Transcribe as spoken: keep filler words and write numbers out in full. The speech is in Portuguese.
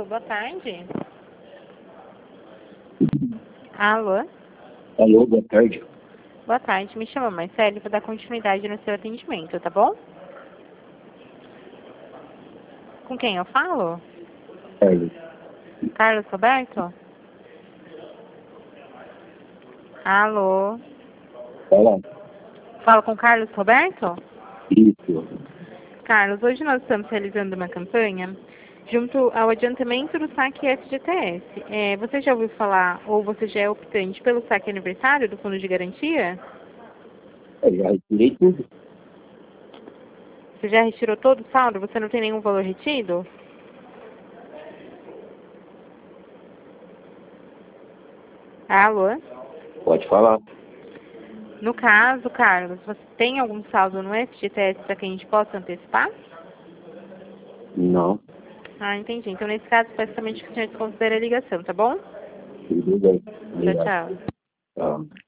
boa tarde. Alô? Alô, boa tarde. Boa tarde, me chama Marcele para dar continuidade no seu atendimento, tá bom? Com quem eu falo? Carlos. Carlos Roberto? Alô? Fala. Falo com Carlos Roberto? Isso. Carlos, hoje nós estamos realizando uma campanha junto ao adiantamento do saque F G T S. É, você já ouviu falar, ou você já é optante pelo saque aniversário do Fundo de Garantia? Eu já retirei tudo. Você já retirou todo o saldo? Você não tem nenhum valor retido? Alô? Pode falar. No caso, Carlos, você tem algum saldo no F G T S para que a gente possa antecipar? Não. Ah, entendi. Então, nesse caso, peço somente que o senhor desconsidere a ligação, tá bom? Tudo bem. Tchau, Obrigado. tchau. Tchau.